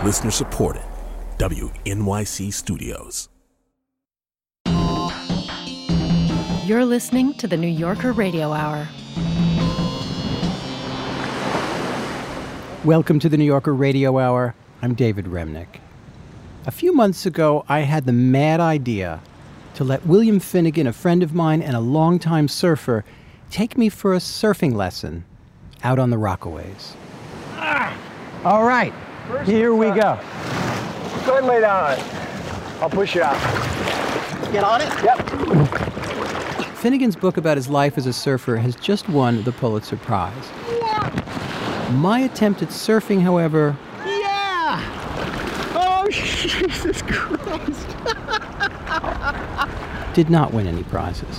Listener supported. WNYC Studios. You're listening to the New Yorker Radio Hour. Welcome to the New Yorker Radio Hour. I'm David Remnick. A few months ago, I had the mad idea to let William Finnegan, a friend of mine and a longtime surfer, take me for a surfing lesson out on the Rockaways. All right, here we go. Go ahead and lay down on it. I'll push you out. Get on it? Yep. Finnegan's book about his life as a surfer has just won the Pulitzer Prize. My attempt at surfing, however... Yeah! Oh, Jesus Christ! did not win any prizes.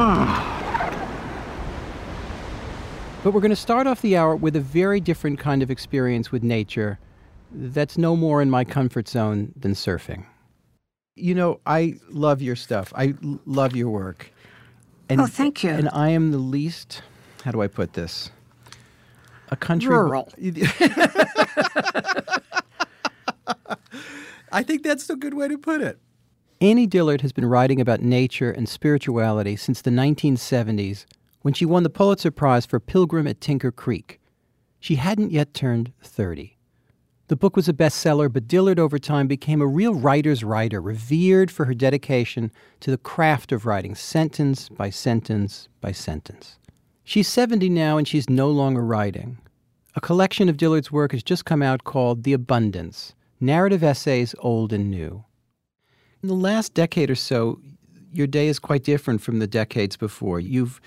But we're going to start off the hour with a very different kind of experience with nature that's no more in my comfort zone than surfing. You know, I love your stuff. I love your work. And, thank you. And I am the least, how do I put this? A country... Rural. I think that's a good way to put it. Annie Dillard has been writing about nature and spirituality since the 1970s, when she won the Pulitzer Prize for Pilgrim at Tinker Creek. She hadn't yet turned 30. The book was a bestseller, but Dillard over time became a real writer's writer, revered for her dedication to the craft of writing sentence by sentence by sentence. She's 70 now, and she's no longer writing. A collection of Dillard's work has just come out called The Abundance, Narrative Essays Old and New. In the last decade or so, your day is quite different from the decades before. You've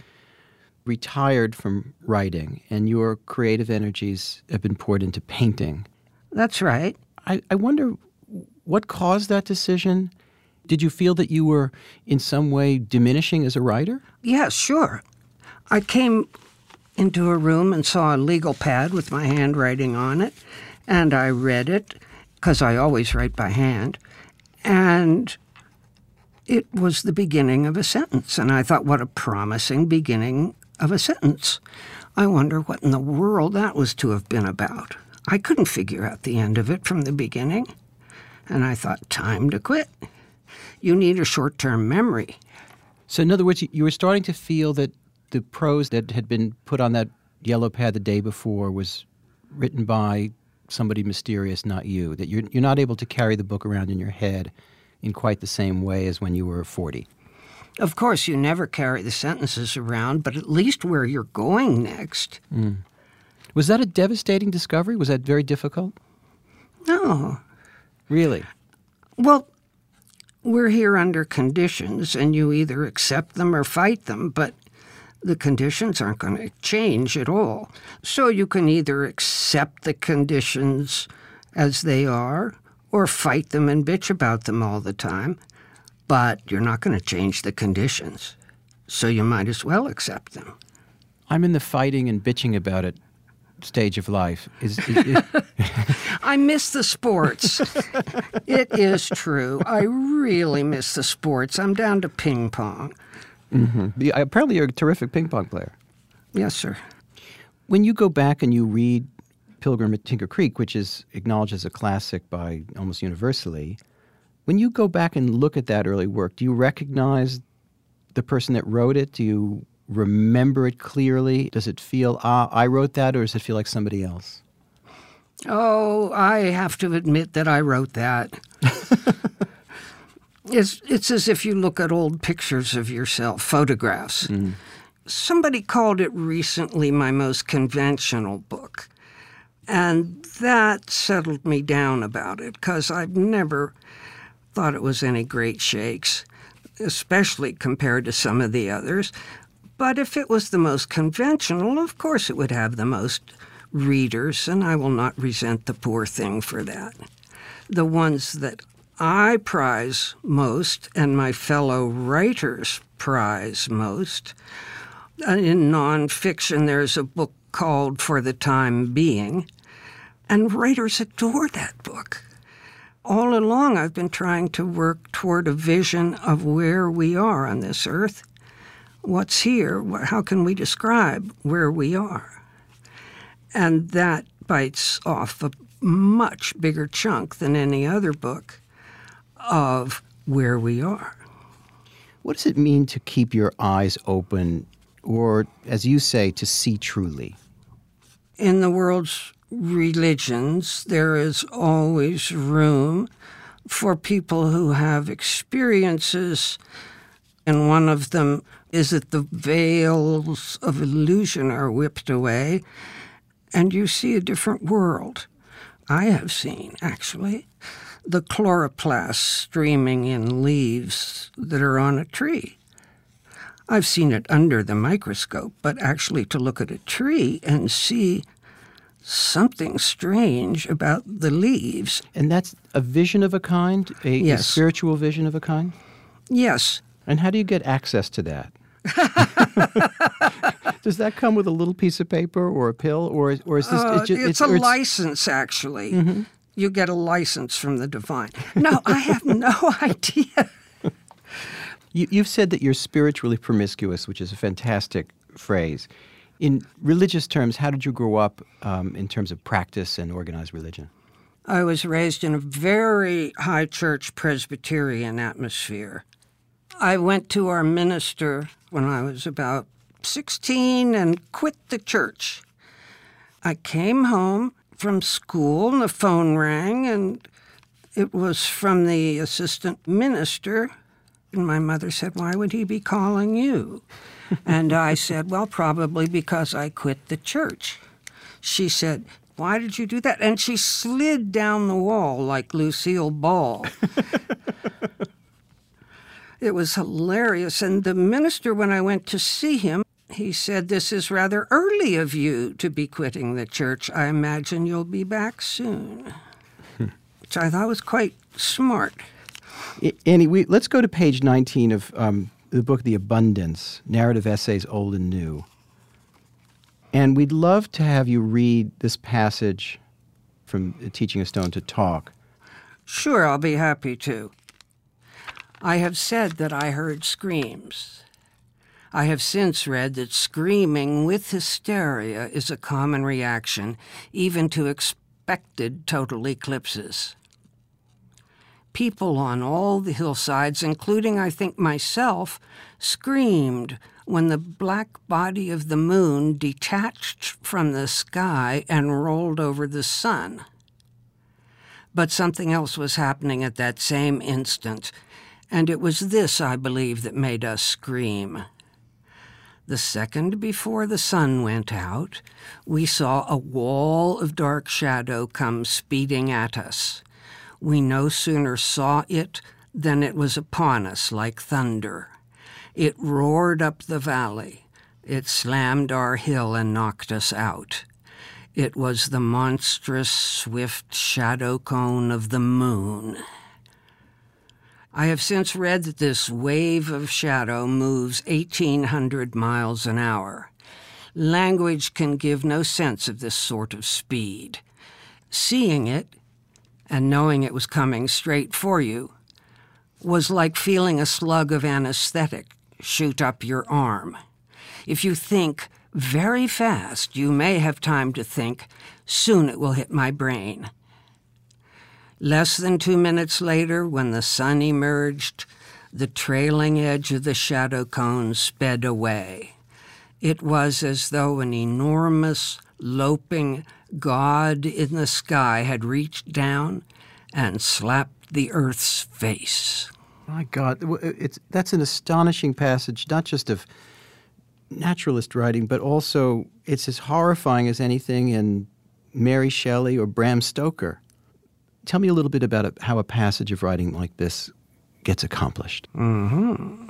retired from writing, and your creative energies have been poured into painting. That's right. I wonder what caused that decision? Did you feel that you were in some way diminishing as a writer? Yeah, sure. I came into a room and saw a legal pad with my handwriting on it, and I read it, because I always write by hand, and it was the beginning of a sentence. And I thought, what a promising beginning of a sentence. I wonder what in the world that was to have been about. I couldn't figure out the end of it from the beginning. And I thought, time to quit. You need a short-term memory. So in other words, you were starting to feel that the prose that had been put on that yellow pad the day before was written by somebody mysterious, not you, that you're not able to carry the book around in your head in quite the same way as when you were 40. Of course, you never carry the sentences around, but at least where you're going next. Mm. Was that a devastating discovery? Was that very difficult? No. Really? Well, we're here under conditions, and you either accept them or fight them, but the conditions aren't going to change at all. So you can either accept the conditions as they are or fight them and bitch about them all the time, but you're not going to change the conditions. So you might as well accept them. I'm in the fighting and bitching about it stage of life. I miss the sports. It is true. I really miss the sports. I'm down to ping pong. Mm-hmm. Apparently you're a terrific ping pong player. Yes, sir. When you go back and you read Pilgrim at Tinker Creek, which is acknowledged as a classic by almost universally, when you go back and look at that early work, do you recognize the person that wrote it? Do you remember it clearly? Does it feel, I wrote that, or does it feel like somebody else? Oh, I have to admit that I wrote that. It's as if you look at old pictures of yourself, photographs. Mm. Somebody called it recently my most conventional book. And that settled me down about it, because I've never thought it was any great shakes, especially compared to some of the others. But if it was the most conventional, of course it would have the most readers, and I will not resent the poor thing for that. The ones that I prize most, and my fellow writers prize most, in nonfiction there's a book called For the Time Being, and writers adore that book. All along I've been trying to work toward a vision of where we are on this earth. What's here? How can we describe where we are? And that bites off a much bigger chunk than any other book of where we are. What does it mean to keep your eyes open, or, as you say, to see truly? In the world's religions, there is always room for people who have experiences, and one of them is that the veils of illusion are whipped away, and you see a different world. I have seen, actually, the chloroplast streaming in leaves that are on a tree. I've seen it under the microscope, but actually to look at a tree and see something strange about the leaves. And that's a vision of a kind? A Yes. spiritual vision of a kind? Yes. And how do you get access to that? Does that come with a little piece of paper or a pill, or is this? It's a license, actually. Mm-hmm. You get a license from the divine. No, I have no idea. You've said that you're spiritually promiscuous, which is a fantastic phrase. In religious terms, how did you grow up in terms of practice and organized religion? I was raised in a very high church Presbyterian atmosphere. I went to our minister when I was about 16 and quit the church. I came home from school and the phone rang, and it was from the assistant minister. And my mother said, "Why would he be calling you?" And I said, "Well, probably because I quit the church." She said, "Why did you do that?" And she slid down the wall like Lucille Ball. It was hilarious. And the minister, when I went to see him, he said, "This is rather early of you to be quitting the church. I imagine you'll be back soon." Which I thought was quite smart. Annie, let's go to page 19 of the book, The Abundance, Narrative Essays Old and New. And we'd love to have you read this passage from Teaching a Stone to Talk. Sure, I'll be happy to. I have said that I heard screams. I have since read that screaming with hysteria is a common reaction, even to expected total eclipses. People on all the hillsides, including, I think, myself, screamed when the black body of the moon detached from the sky and rolled over the sun. But something else was happening at that same instant, and it was this, I believe, that made us scream. The second before the sun went out, we saw a wall of dark shadow come speeding at us. We no sooner saw it than it was upon us like thunder. It roared up the valley. It slammed our hill and knocked us out. It was the monstrous, swift shadow cone of the moon. I have since read that this wave of shadow moves 1,800 miles an hour. Language can give no sense of this sort of speed. Seeing it, and knowing it was coming straight for you, was like feeling a slug of anesthetic shoot up your arm. If you think very fast, you may have time to think, soon it will hit my brain. Less than 2 minutes later, when the sun emerged, the trailing edge of the shadow cone sped away. It was as though an enormous, loping god in the sky had reached down and slapped the earth's face. My God, that's an astonishing passage, not just of naturalist writing, but also it's as horrifying as anything in Mary Shelley or Bram Stoker. Tell me a little bit about how a passage of writing like this gets accomplished. Mm-hmm.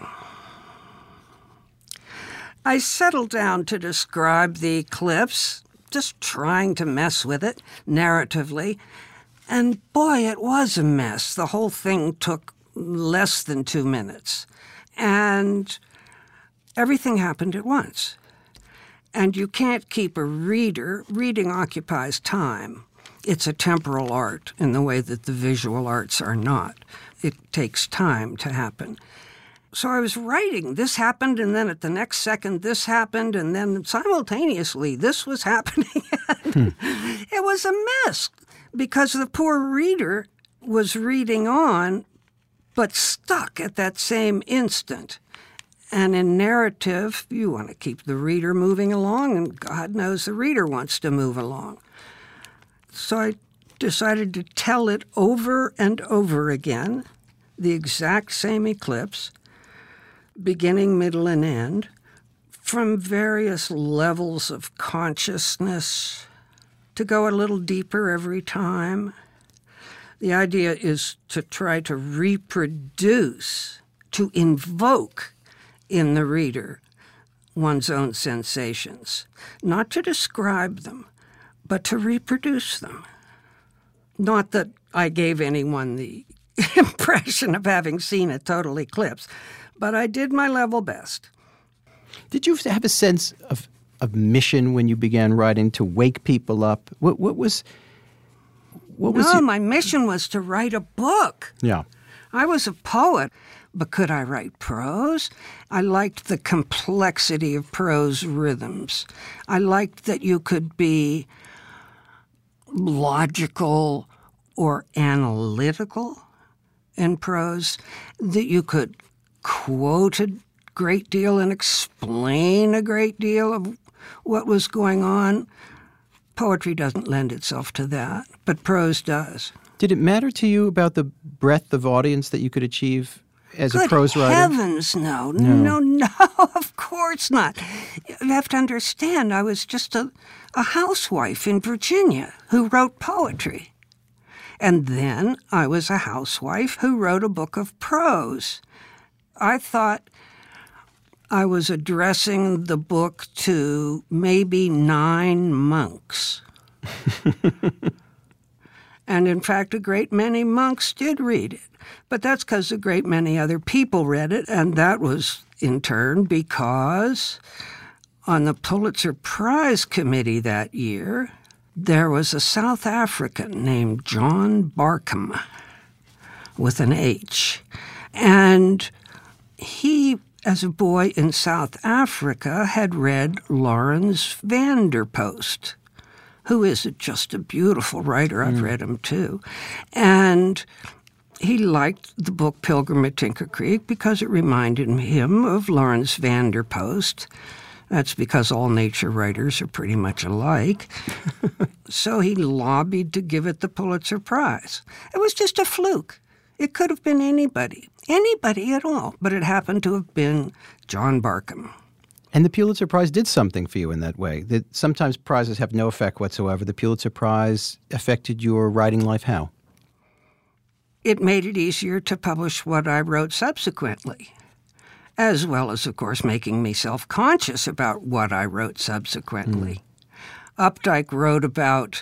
I settled down to describe the eclipse, just trying to mess with it narratively. And boy, it was a mess. The whole thing took less than 2 minutes. And everything happened at once. And you can't keep a reader. Reading occupies time. It's a temporal art in the way that the visual arts are not. It takes time to happen. So I was writing, this happened, and then at the next second, this happened, and then simultaneously, this was happening. It was a mess because the poor reader was reading on, but stuck at that same instant. And in narrative, you want to keep the reader moving along, and God knows the reader wants to move along. So I decided to tell it over and over again, the exact same eclipse, beginning, middle, and end, from various levels of consciousness, to go a little deeper every time. The idea is to try to reproduce, to invoke in the reader one's own sensations, not to describe them, but to reproduce them. Not that I gave anyone the impression of having seen a total eclipse, but I did my level best. Did you have a sense of mission when you began writing, to wake people up? What was my mission was to write a book. Yeah. I was a poet, but could I write prose? I liked the complexity of prose rhythms. I liked that you could be logical or analytical in prose, that you could quote a great deal and explain a great deal of what was going on. Poetry doesn't lend itself to that, but prose does. Did it matter to you about the breadth of audience that you could achieve as a prose writer? Good heavens, no, of course not. You have to understand, I was just a housewife in Virginia who wrote poetry. And then I was a housewife who wrote a book of prose. I thought I was addressing the book to maybe 9 monks. And in fact, a great many monks did read it. But that's because a great many other people read it, and that was, in turn, because on the Pulitzer Prize Committee that year, there was a South African named John Barkham, with an H. And he, as a boy in South Africa, had read Lawrence Vanderpost, who is just a beautiful writer. I've read him too. And he liked the book Pilgrim at Tinker Creek because it reminded him of Lawrence Vanderpost. That's because all nature writers are pretty much alike. So he lobbied to give it the Pulitzer Prize. It was just a fluke. It could have been anybody at all, but it happened to have been John Barkham. And the Pulitzer Prize did something for you in that way. That sometimes prizes have no effect whatsoever. The Pulitzer Prize affected your writing life how? It made it easier to publish what I wrote subsequently, as well as, of course, making me self-conscious about what I wrote subsequently. Updike wrote about,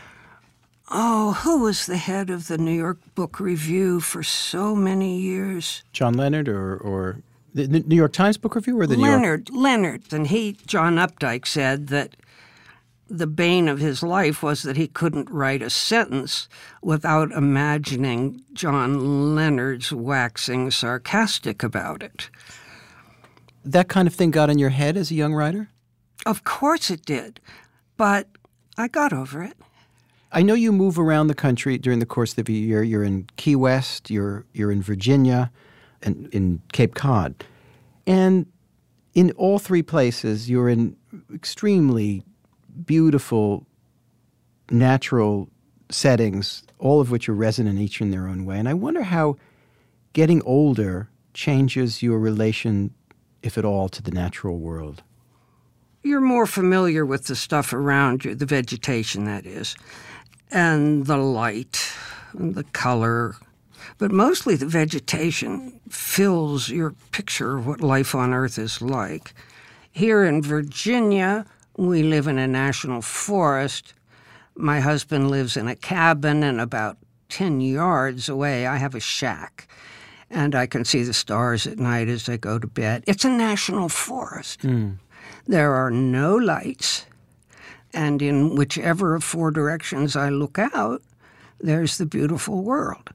who was the head of the New York Book Review for so many years? John Leonard or the New York Times Book Review or the New York? Leonard. And John Updike said that the bane of his life was that he couldn't write a sentence without imagining John Leonard's waxing sarcastic about it. That kind of thing got in your head as a young writer? Of course it did, but I got over it. I know you move around the country during the course of the year. You're in Key West, you're in Virginia, and in Cape Cod. And in all 3 places, you're in extremely beautiful, natural settings, all of which are resonant each in their own way. And I wonder how getting older changes your relation, if at all, to the natural world. You're more familiar with the stuff around you, the vegetation, that is, and the light, and the color. But mostly the vegetation fills your picture of what life on Earth is like. Here in Virginia, we live in a national forest. My husband lives in a cabin, and about 10 yards away, I have a shack. And I can see the stars at night as I go to bed. It's a national forest. There are no lights. And in whichever of 4 directions I look out, there's the beautiful world.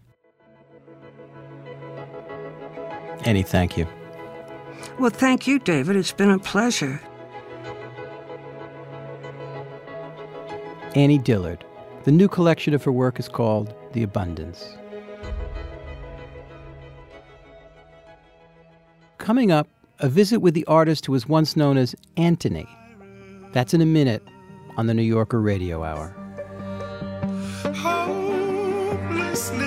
Annie, thank you. Well, thank you, David. It's been a pleasure. Annie Dillard, The new collection of her work is called The Abundance. Coming up, a visit with the artist who was once known as Antony. That's in a minute on the New Yorker Radio Hour. Hopelessness,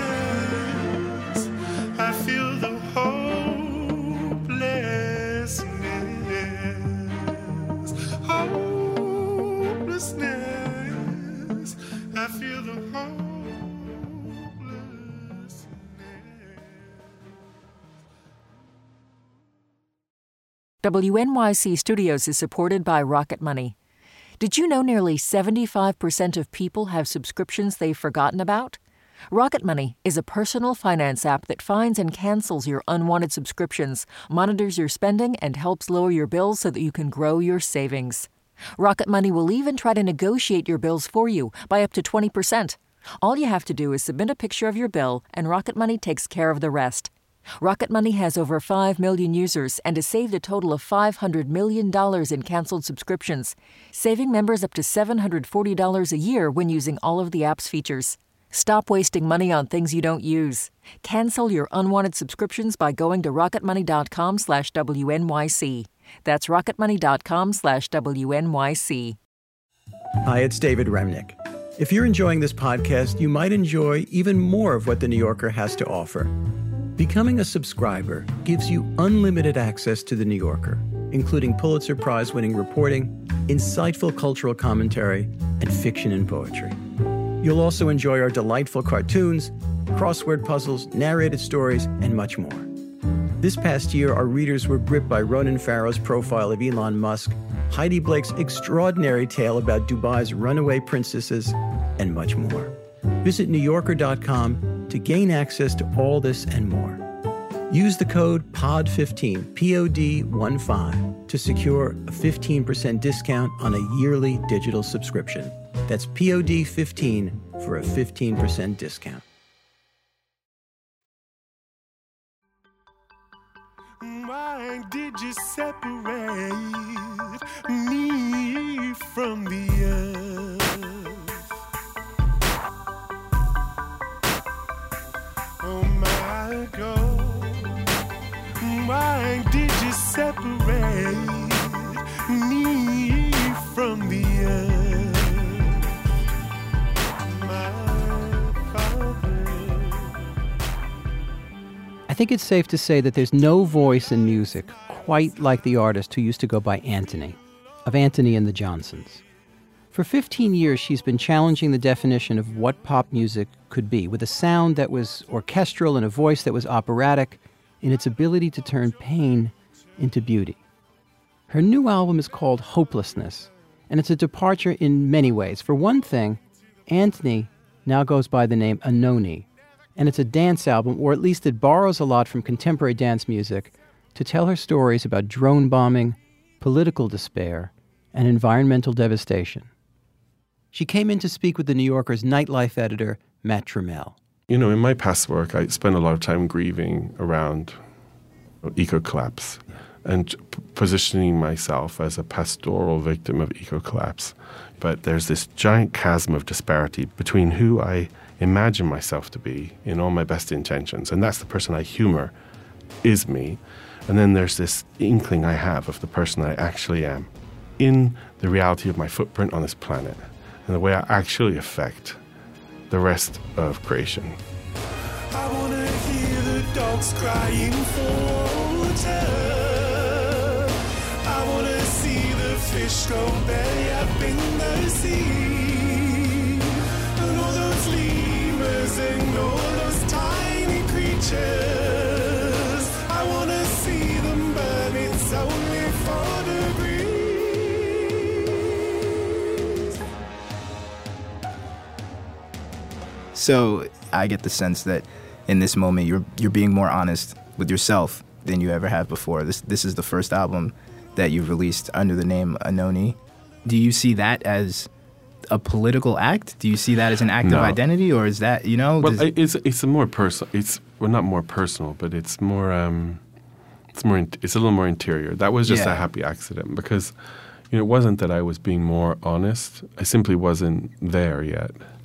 I feel the hopelessness. Hopelessness, I feel the hopelessness. WNYC Studios is supported by Rocket Money. Did you know nearly 75% of people have subscriptions they've forgotten about? Rocket Money is a personal finance app that finds and cancels your unwanted subscriptions, monitors your spending, and helps lower your bills so that you can grow your savings. Rocket Money will even try to negotiate your bills for you by up to 20%. All you have to do is submit a picture of your bill, and Rocket Money takes care of the rest. Rocket Money has over 5 million users and has saved a total of $500 million in canceled subscriptions, saving members up to $740 a year when using all of the app's features. Stop wasting money on things you don't use. Cancel your unwanted subscriptions by going to rocketmoney.com/WNYC. That's rocketmoney.com/WNYC. Hi, it's David Remnick. If you're enjoying this podcast, you might enjoy even more of what The New Yorker has to offer. Becoming a subscriber gives you unlimited access to The New Yorker, including Pulitzer Prize-winning reporting, insightful cultural commentary, and fiction and poetry. You'll also enjoy our delightful cartoons, crossword puzzles, narrated stories, and much more. This past year, our readers were gripped by Ronan Farrow's profile of Elon Musk, Heidi Blake's extraordinary tale about Dubai's runaway princesses, and much more. Visit NewYorker.com to gain access to all this and more. Use the code POD15, POD15, to secure a 15% discount on a yearly digital subscription. That's POD15 for a 15% discount. Why did you separate me from the earth? Oh my God, why did you separate me from the earth? My Father. I think it's safe to say that there's no voice in music quite like the artist who used to go by Antony, of Antony and the Johnsons. For 15 years, she's been challenging the definition of what pop music could be, with a sound that was orchestral and a voice that was operatic in its ability to turn pain into beauty. Her new album is called Hopelessness, and it's a departure in many ways. For one thing, Antony now goes by the name Anoni, and it's a dance album, or at least it borrows a lot from contemporary dance music to tell her stories about drone bombing, political despair, and environmental devastation. She came in to speak with The New Yorker's nightlife editor, Matt Trammell. You know, in my past work, I spent a lot of time grieving around eco-collapse and positioning myself as a pastoral victim of eco-collapse. But there's this giant chasm of disparity between who I imagine myself to be in all my best intentions, and that's the person I humor is me. And then there's this inkling I have of the person I actually am in the reality of my footprint on this planet and the way I actually affect the rest of creation. I want to hear the dogs crying for water. I want to see the fish go belly up in the sea. And all those lemurs and all those tiny creatures. I want to see them burn. It's only 4 degrees. So I get the sense that in this moment you're being more honest with yourself than you ever have before. This is the first album that you've released under the name Anoni. Do you see that as a political act? Do you see that as an act of identity, or is that, you know? Well, it's a more personal. It's not more personal, but it's more. It's a little more interior. That was just a happy accident because, you know, it wasn't that I was being more honest. I simply wasn't there yet.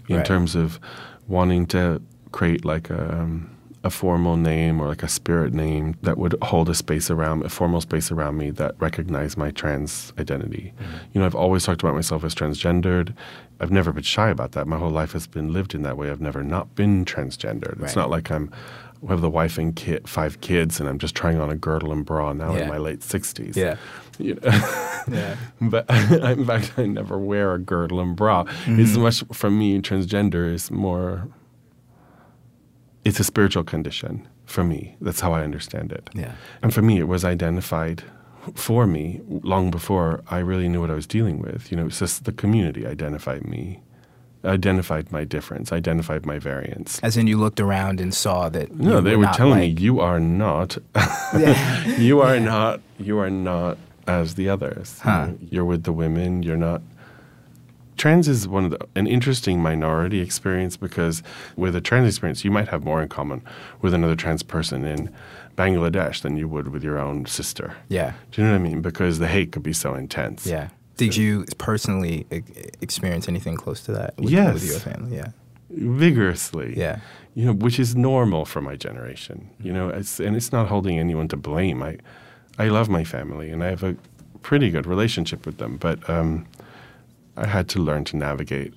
in terms of wanting to create like a formal name or like a spirit name that would hold a formal space around me that recognized my trans identity. You know, I've always talked about myself as transgendered. I've never been shy about that. My whole life has been lived in that way. I've never not been transgendered. It's not like I have the wife and 5 kids and I'm just trying on a girdle and bra now in my late 60s. Yeah. You know? But in fact, I never wear a girdle and bra. It's much, for me, transgender is more, it's a spiritual condition for me. That's how I understand it. Yeah. And for me, it was identified for me long before I really knew what I was dealing with. You know, it's just the community identified me, identified my difference, identified my variance. As in you looked around and saw that No, they were telling me, you are not, you are not as the others. Huh. You're with the women, you're not. Trans is an interesting minority experience because with a trans experience, you might have more in common with another trans person in Bangladesh than you would with your own sister. Yeah. Do you know what I mean? Because the hate could be so intense. Yeah. Did you personally experience anything close to that with your family? Yeah. Vigorously. Yeah. You know, which is normal for my generation. You know, it's not holding anyone to blame. I love my family and I have a pretty good relationship with them, but I had to learn to navigate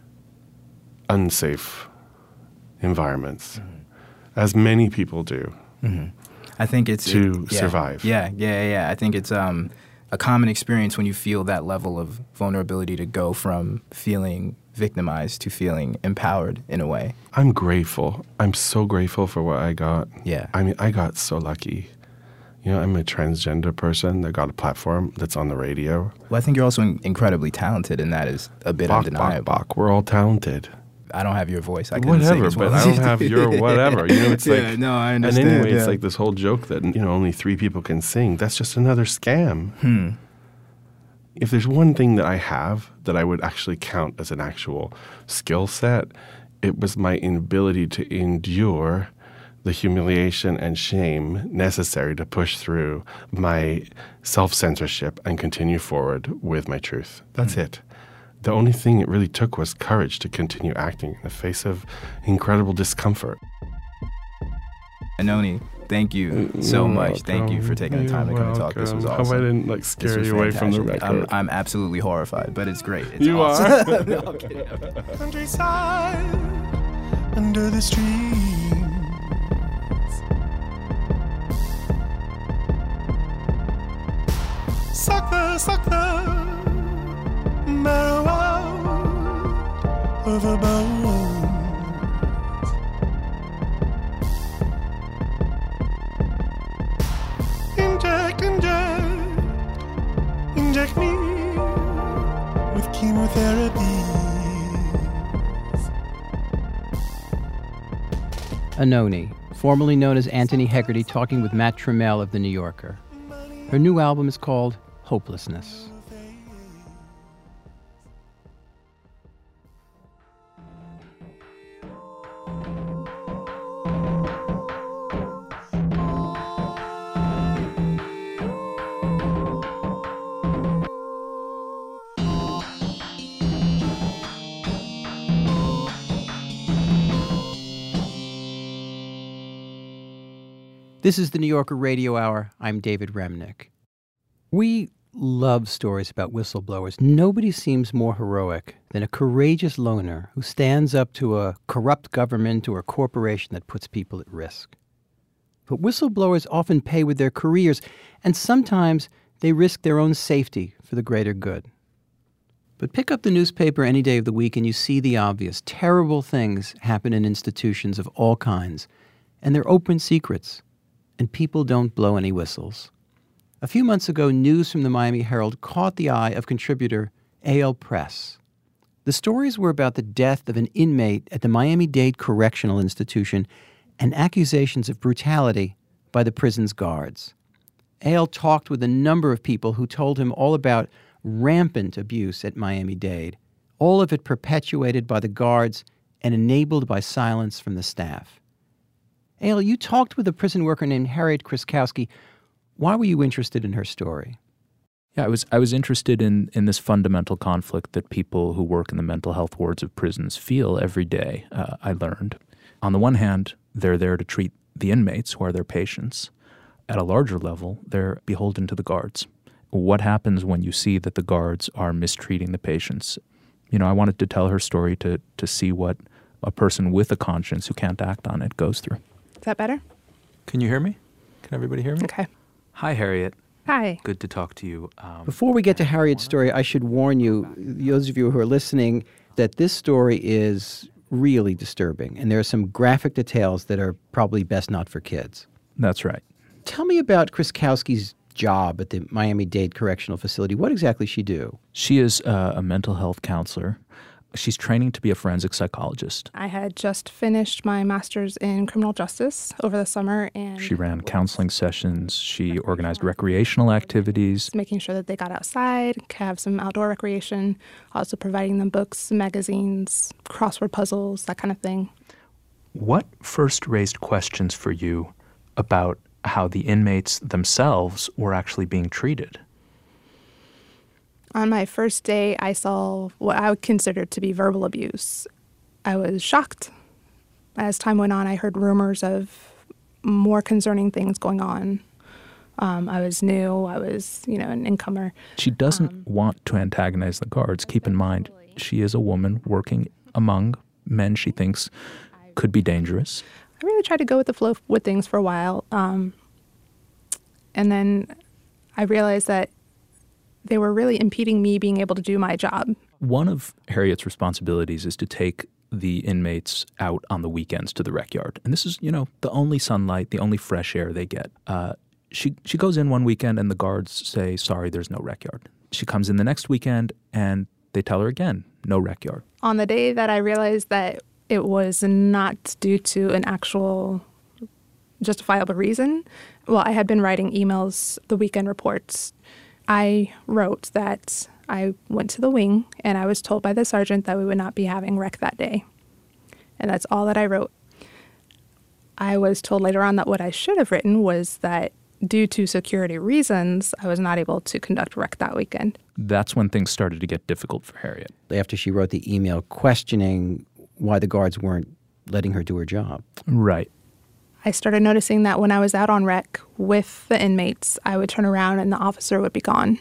unsafe environments, as many people do. I think it's to survive. Yeah. I think it's a common experience when you feel that level of vulnerability to go from feeling victimized to feeling empowered in a way. I'm grateful. I'm so grateful for what I got. Yeah. I mean, I got so lucky. You know, I'm a transgender person that got a platform that's on the radio. Well, I think you're also incredibly talented, and that is a bit undeniable. We're all talented. I don't have your voice. I couldn't sing as well. But I don't have your whatever. You know, it's like, no, I understand. And anyway, it's like this whole joke that, you know, only 3 people can sing. That's just another scam. If there's one thing that I have that I would actually count as an actual skill set, it was my inability to endure the humiliation and shame necessary to push through my self-censorship and continue forward with my truth. That's it. The only thing it really took was courage to continue acting in the face of incredible discomfort. Anoni, thank you so much. Thank you for taking the time to come and talk. This was awesome. I hope I didn't scare you away from the record. I'm absolutely horrified, but it's great. It's you awesome. are? No, I'm kidding. Countryside, under the streets. Suck the marrow out of a bone. Inject me with chemotherapy. Anoni, formerly known as Anthony Hegarty, talking with Matt Trammell of The New Yorker. Her new album is called Hopelessness. This is the New Yorker Radio Hour. I'm David Remnick. We love stories about whistleblowers. Nobody seems more heroic than a courageous loner who stands up to a corrupt government or a corporation that puts people at risk. But whistleblowers often pay with their careers, and sometimes they risk their own safety for the greater good. But pick up the newspaper any day of the week and you see the obvious. Terrible things happen in institutions of all kinds, and they're open secrets. And people don't blow any whistles. A few months ago, news from the Miami Herald caught the eye of contributor A.L. Press. The stories were about the death of an inmate at the Miami-Dade Correctional Institution and accusations of brutality by the prison's guards. A.L. talked with a number of people who told him all about rampant abuse at Miami-Dade, all of it perpetuated by the guards and enabled by silence from the staff. A.L., you talked with a prison worker named Harriet Kriskowski. Why were you interested in her story? Yeah, I was interested in this fundamental conflict that people who work in the mental health wards of prisons feel every day, I learned. On the one hand, they're there to treat the inmates who are their patients. At a larger level, they're beholden to the guards. What happens when you see that the guards are mistreating the patients? I wanted to tell her story to see what a person with a conscience who can't act on it goes through. Is that better? Can you hear me? Can everybody hear me? Okay. Hi, Harriet. Hi. Good to talk to you. Before we get to Harriet's story, I should warn you, those of you who are listening, that this story is really disturbing, and there are some graphic details that are probably best not for kids. That's right. Tell me about Kriskowski's job at the Miami-Dade Correctional Facility. What exactly does she do? She is a mental health counselor. She's training to be a forensic psychologist. I had just finished my master's in criminal justice over the summer, and she ran counseling sessions. She organized recreational activities. Making sure that they got outside, have some outdoor recreation, also providing them books, magazines, crossword puzzles, that kind of thing. What first raised questions for you about how the inmates themselves were actually being treated? On my first day, I saw what I would consider to be verbal abuse. I was shocked. As time went on, I heard rumors of more concerning things going on. I was new. I was, an incomer. She doesn't want to antagonize the guards. Keep in mind, she is a woman working among men she thinks could be dangerous. I really tried to go with the flow with things for a while. And then I realized that they were really impeding me being able to do my job. One of Harriet's responsibilities is to take the inmates out on the weekends to the rec yard. And this is, the only sunlight, the only fresh air they get. She goes in one weekend and the guards say, sorry, there's no rec yard. She comes in the next weekend and they tell her again, no rec yard. On the day that I realized that it was not due to an actual justifiable reason, I had been writing emails, the weekend reports. I wrote that I went to the wing and I was told by the sergeant that we would not be having rec that day. And that's all that I wrote. I was told later on that what I should have written was that due to security reasons, I was not able to conduct rec that weekend. That's when things started to get difficult for Harriet. After she wrote the email questioning why the guards weren't letting her do her job. Right. I started noticing that when I was out on rec with the inmates, I would turn around and the officer would be gone.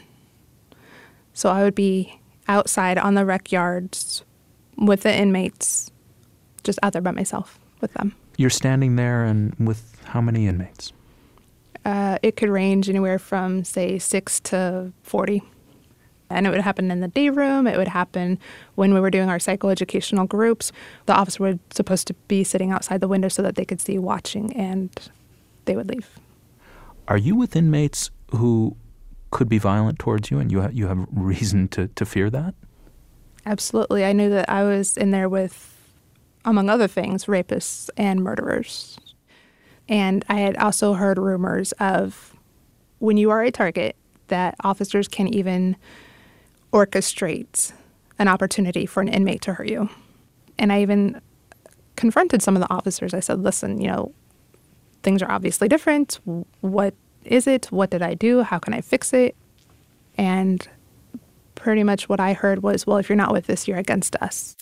So I would be outside on the rec yards with the inmates, just out there by myself with them. You're standing there and with how many inmates? It could range anywhere from, say, 6 to 40. And it would happen in the day room. It would happen when we were doing our psychoeducational groups. The officer was supposed to be sitting outside the window so that they could see watching, and they would leave. Are you with inmates who could be violent towards you, and you have reason to fear that? Absolutely. I knew that I was in there with, among other things, rapists and murderers. And I had also heard rumors of when you are a target, that officers can even orchestrate an opportunity for an inmate to hurt you. And I even confronted some of the officers. I said, listen, things are obviously different. What is it? What did I do? How can I fix it? And pretty much what I heard was, well, if you're not with us, you're against us.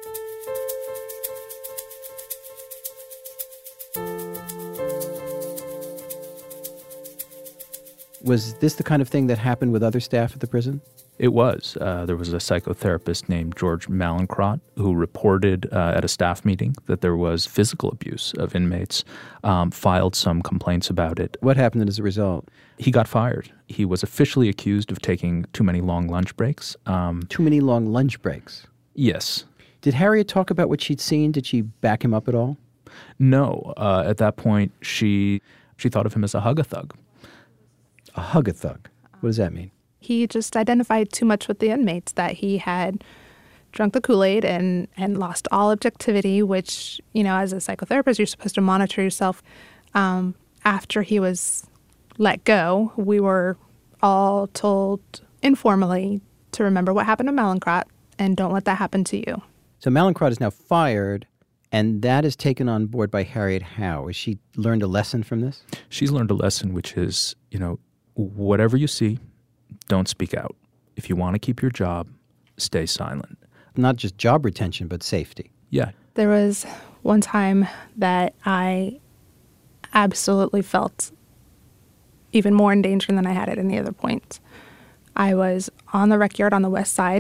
Was this the kind of thing that happened with other staff at the prison? It was. There was a psychotherapist named George Mallinckrodt who reported at a staff meeting that there was physical abuse of inmates, filed some complaints about it. What happened as a result? He got fired. He was officially accused of taking too many long lunch breaks. Too many long lunch breaks? Yes. Did Harriet talk about what she'd seen? Did she back him up at all? No. At that point, she thought of him as a hug-a-thug. A hug-a-thug? What does that mean? He just identified too much with the inmates, that he had drunk the Kool-Aid and lost all objectivity, which, as a psychotherapist, you're supposed to monitor yourself. After he was let go, we were all told informally to remember what happened to Mallinckrodt and don't let that happen to you. So Mallinckrodt is now fired, and that is taken on board by Harriet how? Has she learned a lesson from this? She's learned a lesson, which is, whatever you see, don't speak out. If you want to keep your job, stay silent. Not just job retention, but safety. Yeah. There was one time that I absolutely felt even more in danger than I had at any other point. I was on the rec yard on the west side,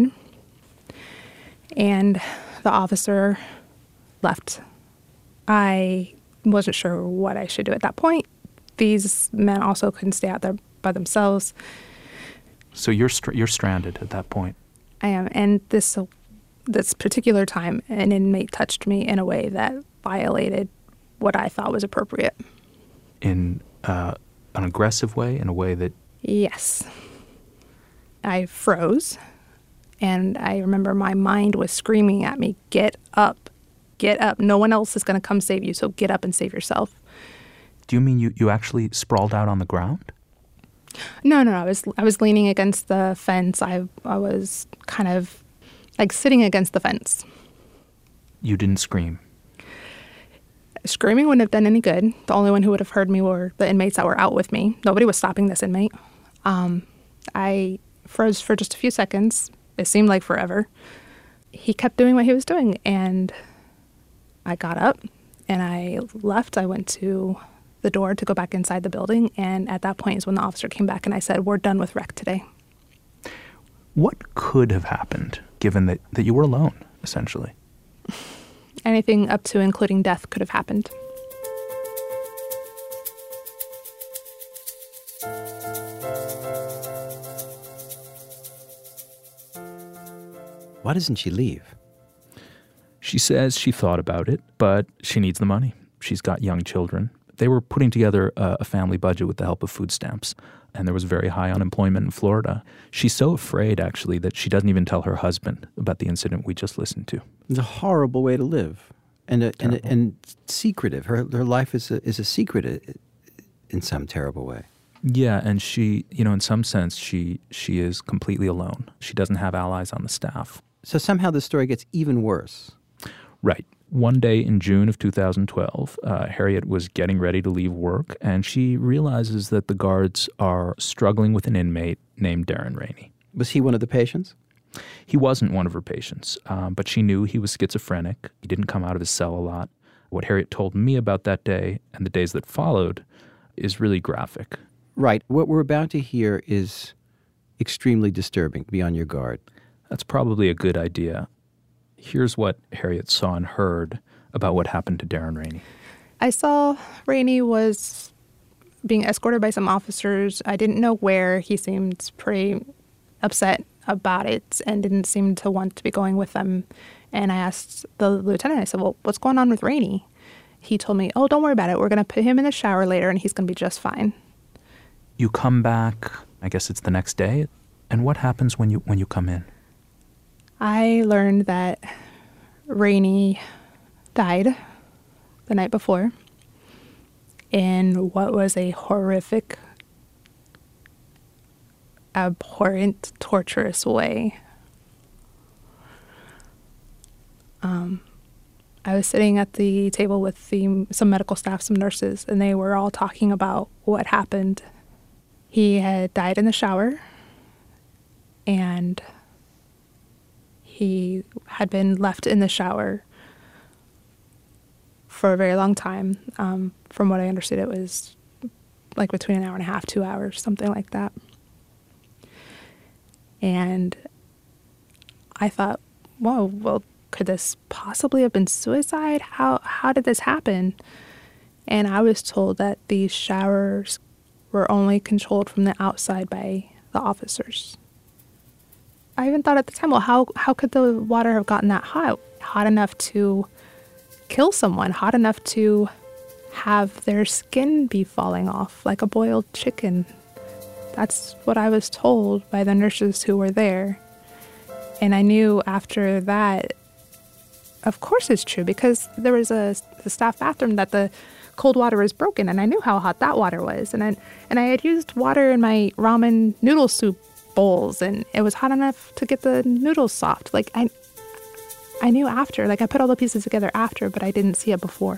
and the officer left. I wasn't sure what I should do at that point. These men also couldn't stay out there by themselves. So you're stranded at that point. I am, and this particular time, an inmate touched me in a way that violated what I thought was appropriate. In an aggressive way, in a way that... Yes. I froze, and I remember my mind was screaming at me, get up, get up. No one else is going to come save you, so get up and save yourself. Do you mean you actually sprawled out on the ground? No. I was leaning against the fence. I was kind of like sitting against the fence. You didn't scream? Screaming wouldn't have done any good. The only one who would have heard me were the inmates that were out with me. Nobody was stopping this inmate. I froze for just a few seconds. It seemed like forever. He kept doing what he was doing, and I got up and I left. I went to the door to go back inside the building, and at that point is when the officer came back and I said, "We're done with rec today." What could have happened, given that you were alone, essentially? Anything up to including death could have happened. Why doesn't she leave? She says she thought about it, but she needs the money. She's got young children. They were putting together a family budget with the help of food stamps, and there was very high unemployment in Florida. She's so afraid, actually, that she doesn't even tell her husband about the incident we just listened to. It's a horrible way to live, and secretive. Her life is a secret in some terrible way. Yeah, and she, in some sense, she is completely alone. She doesn't have allies on the staff. So somehow the story gets even worse. Right. One day in June of 2012, Harriet was getting ready to leave work, and she realizes that the guards are struggling with an inmate named Darren Rainey. Was he one of the patients? He wasn't one of her patients, but she knew he was schizophrenic. He didn't come out of his cell a lot. What Harriet told me about that day and the days that followed is really graphic. Right. What we're about to hear is extremely disturbing. Be on your guard. That's probably a good idea. Here's what Harriet saw and heard about what happened to Darren Rainey. I saw Rainey was being escorted by some officers. I didn't know where. He seemed pretty upset about it and didn't seem to want to be going with them. And I asked the lieutenant, I said, "Well, what's going on with Rainey?" He told me, "Oh, don't worry about it. We're going to put him in the shower later and he's going to be just fine." You come back, I guess it's the next day. And what happens when you come in? I learned that Rainey died the night before in what was a horrific, abhorrent, torturous way. I was sitting at the table with some medical staff, some nurses, and they were all talking about what happened. He had died in the shower, and he had been left in the shower for a very long time. From what I understood, it was like between an hour and a half, 2 hours, something like that. And I thought, whoa, well, could this possibly have been suicide? How did this happen? And I was told that these showers were only controlled from the outside by the officers. I even thought at the time, well, how could the water have gotten that hot? Hot enough to kill someone, hot enough to have their skin be falling off like a boiled chicken. That's what I was told by the nurses who were there. And I knew after that, of course it's true, because there was a staff bathroom that the cold water was broken, and I knew how hot that water was. And I had used water in my ramen noodle soup bowls, and it was hot enough to get the noodles soft. Like, I knew after. Like, I put all the pieces together after, but I didn't see it before.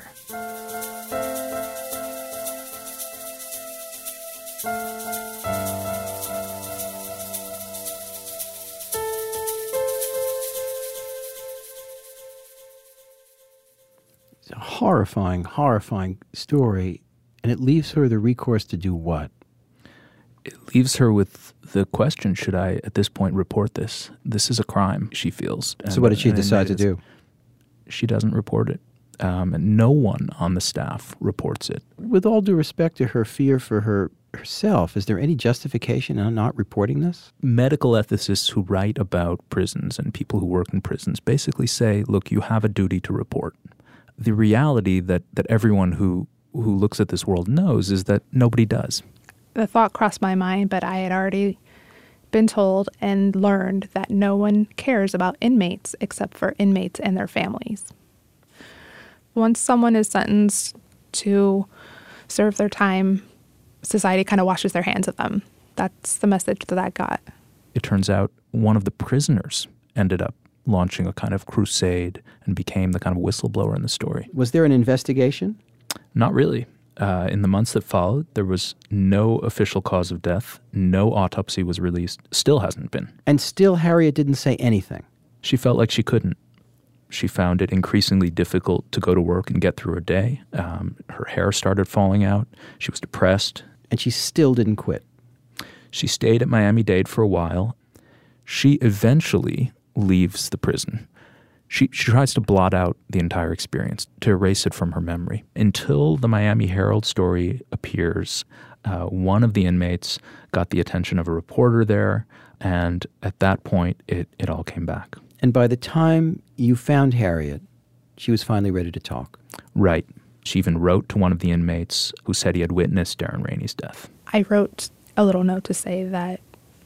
It's a horrifying, horrifying story, and it leaves her the recourse to do what? It leaves her with the question, should I, at this point, report this? This is a crime, she feels. So what did she decide to do? She doesn't report it. And no one on the staff reports it. With all due respect to her fear for herself, is there any justification in not reporting this? Medical ethicists who write about prisons and people who work in prisons basically say, look, you have a duty to report. The reality that everyone who looks at this world knows is that nobody does. The thought crossed my mind, but I had already been told and learned that no one cares about inmates except for inmates and their families. Once someone is sentenced to serve their time, society kind of washes their hands of them. That's the message that I got. It turns out one of the prisoners ended up launching a kind of crusade and became the kind of whistleblower in the story. Was there an investigation? Not really. In the months that followed, there was no official cause of death. No autopsy was released. Still hasn't been. And still Harriet didn't say anything. She felt like she couldn't. She found it increasingly difficult to go to work and get through her day. Her hair started falling out. She was depressed. And she still didn't quit. She stayed at Miami-Dade for a while. She eventually leaves the prison. She tries to blot out the entire experience, to erase it from her memory. Until the Miami Herald story appears, one of the inmates got the attention of a reporter there, and at that point, it all came back. And by the time you found Harriet, she was finally ready to talk. Right. She even wrote to one of the inmates who said he had witnessed Darren Rainey's death. I wrote a little note to say that,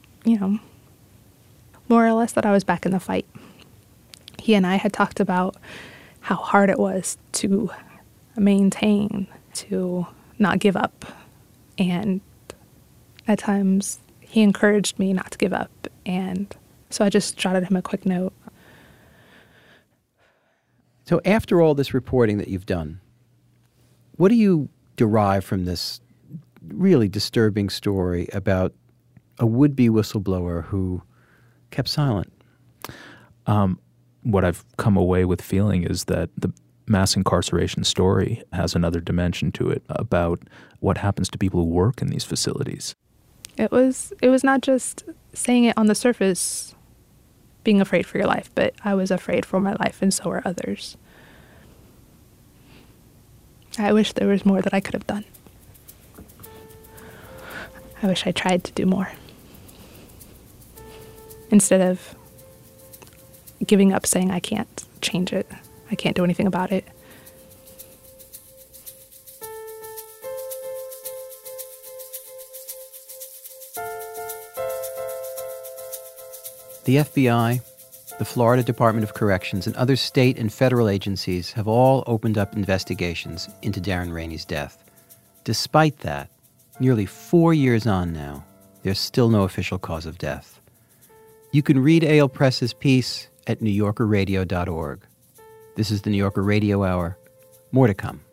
more or less that I was back in the fight. He and I had talked about how hard it was to maintain, to not give up. And at times, he encouraged me not to give up. And so I just jotted him a quick note. So after all this reporting that you've done, what do you derive from this really disturbing story about a would-be whistleblower who kept silent? What I've come away with feeling is that the mass incarceration story has another dimension to it about what happens to people who work in these facilities. It was not just saying it on the surface, being afraid for your life, but I was afraid for my life, and so were others. I wish there was more that I could have done. I wish I tried to do more. Instead of giving up, saying I can't change it, I can't do anything about it. The FBI, the Florida Department of Corrections, and other state and federal agencies have all opened up investigations into Darren Rainey's death. Despite that, nearly 4 years on now, there's still no official cause of death. You can read A.L. Press's piece at NewYorkerRadio.org. This is the New Yorker Radio Hour. More to come.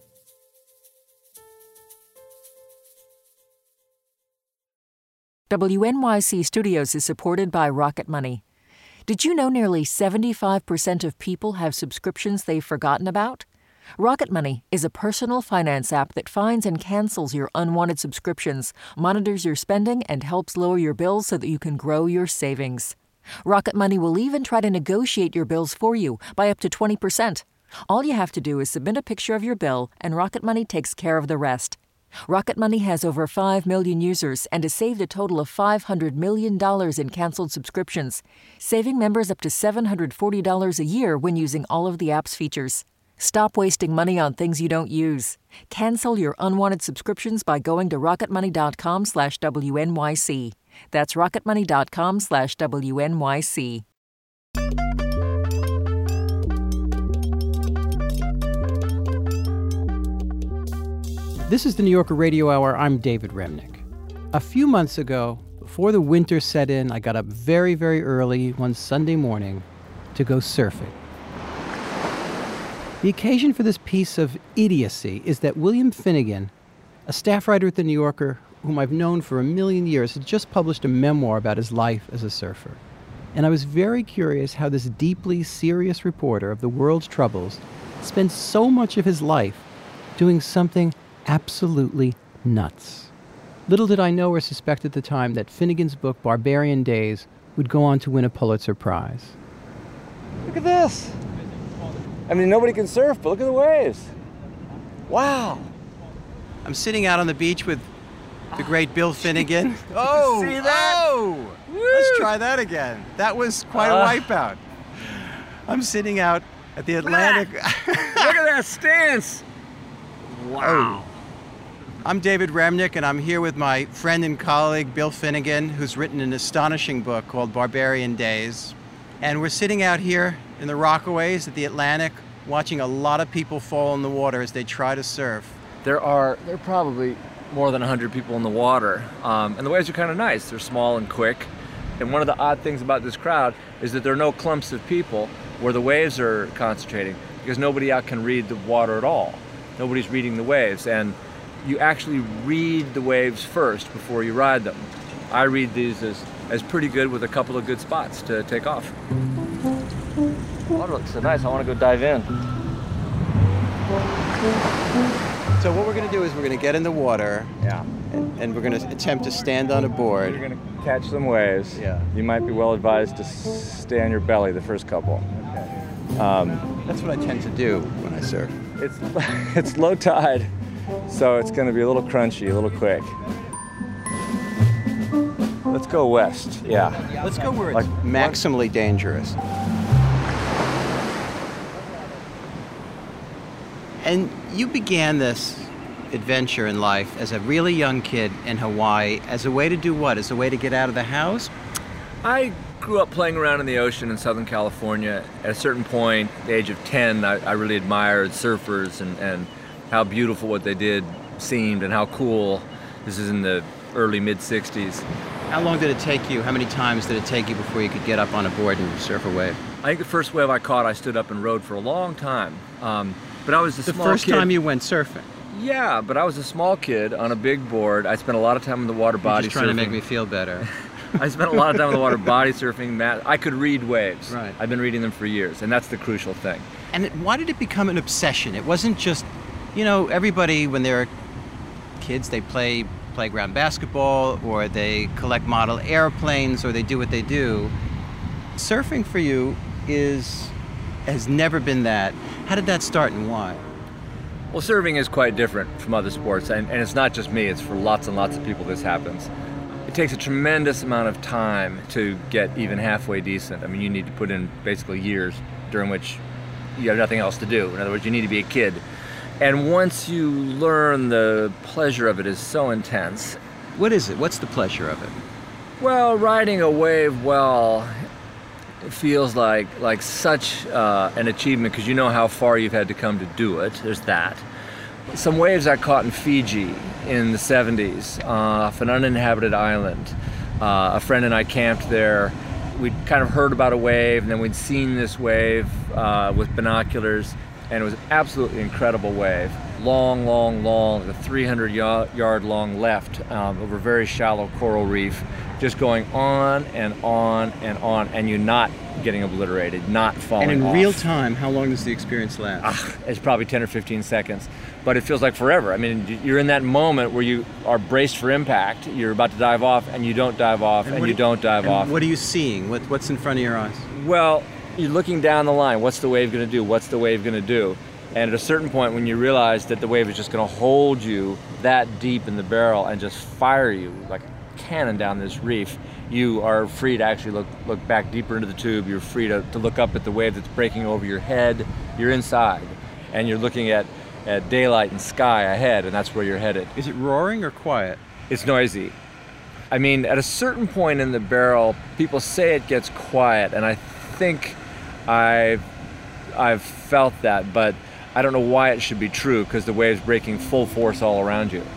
WNYC Studios is supported by Rocket Money. Did you know nearly 75% of people have subscriptions they've forgotten about? Rocket Money is a personal finance app that finds and cancels your unwanted subscriptions, monitors your spending, and helps lower your bills so that you can grow your savings. Rocket Money will even try to negotiate your bills for you by up to 20%. All you have to do is submit a picture of your bill, and Rocket Money takes care of the rest. Rocket Money has over 5 million users and has saved a total of $500 million in canceled subscriptions, saving members up to $740 a year when using all of the app's features. Stop wasting money on things you don't use. Cancel your unwanted subscriptions by going to rocketmoney.com/WNYC. That's rocketmoney.com/WNYC. This is the New Yorker Radio Hour. I'm David Remnick. A few months ago, before the winter set in, I got up very, very early one Sunday morning to go surfing. The occasion for this piece of idiocy is that William Finnegan, a staff writer at The New Yorker, whom I've known for a million years, had just published a memoir about his life as a surfer. And I was very curious how this deeply serious reporter of the world's troubles spends so much of his life doing something absolutely nuts. Little did I know or suspect at the time that Finnegan's book, Barbarian Days, would go on to win a Pulitzer Prize. Look at this. I mean, nobody can surf, but look at the waves. Wow. I'm sitting out on the beach with the great Bill Finnegan. Oh, see that? Oh, let's try that again. That was quite a wipeout. I'm sitting out at the Atlantic. Look at that stance. Wow. Oh. I'm David Remnick, and I'm here with my friend and colleague, Bill Finnegan, who's written an astonishing book called Barbarian Days. And we're sitting out here in the Rockaways at the Atlantic, watching a lot of people fall in the water as they try to surf. There are probably more than 100 people in the water, and the waves are kind of nice. They're small and quick. And one of the odd things about this crowd is that there are no clumps of people where the waves are concentrating, because nobody out can read the water at all. Nobody's reading the waves, and you actually read the waves first before you ride them. I read these as pretty good with a couple of good spots to take off. The water looks so nice, I want to go dive in. So what we're going to do is we're going to get in the water, Yeah. and we're going to attempt to stand on a board. You're going to catch some waves. Yeah. You might be well advised to stay on your belly the first couple. That's what I tend to do when I surf. It's low tide, so it's going to be a little crunchy, a little quick. Let's go west. Yeah. Let's go where it's maximally dangerous. And you began this adventure in life as a really young kid in Hawaii as a way to do what? As a way to get out of the house? I grew up playing around in the ocean in Southern California. At a certain point, the age of 10, I really admired surfers and how beautiful what they did seemed and how cool. This is in the early, mid-60s. How long did it take you? How many times did it take you before you could get up on a board and surf a wave? I think the first wave I caught, I stood up and rode for a long time. But I was a small kid. The first time you went surfing? Yeah, but I was a small kid on a big board. I spent a lot of time in the water body surfing. You're just trying to make me feel better. I spent a lot of time in the water body surfing. I could read waves. Right. I've been reading them for years, and that's the crucial thing. And why did it become an obsession? It wasn't just, everybody, when they're kids, they play playground basketball, or they collect model airplanes, or they do what they do. Surfing for you has never been that. How did that start and why? Well, surfing is quite different from other sports, and it's not just me, it's for lots and lots of people this happens. It takes a tremendous amount of time to get even halfway decent. I mean, you need to put in basically years during which you have nothing else to do. In other words, you need to be a kid. And once you learn, the pleasure of it is so intense. What is it? What's the pleasure of it? Well, riding a wave well, it feels like such an achievement, because you know how far you've had to come to do it. There's that. Some waves I caught in Fiji in the 70s off an uninhabited island. A friend and I camped there. We'd kind of heard about a wave, and then we'd seen this wave with binoculars, and it was an absolutely incredible wave. Long, like a 300-yard long left over a very shallow coral reef, just going on and on and on, and you're not getting obliterated, not falling off. And in real time, how long does the experience last? It's probably 10 or 15 seconds, but it feels like forever. I mean, you're in that moment where you are braced for impact, you're about to dive off, and you don't dive off, and you don't dive off. What are you seeing? What's in front of your eyes? Well, you're looking down the line. What's the wave going to do? What's the wave going to do? And at a certain point, when you realize that the wave is just going to hold you that deep in the barrel and just fire you like a cannon down this reef, you are free to actually look back deeper into the tube. You're free to look up at the wave that's breaking over your head. You're inside, and you're looking at daylight and sky ahead, and that's where you're headed. Is it roaring or quiet? It's noisy. I mean, at a certain point in the barrel, people say it gets quiet, and I think I've felt that, but I don't know why it should be true, because the wave's breaking full force all around you.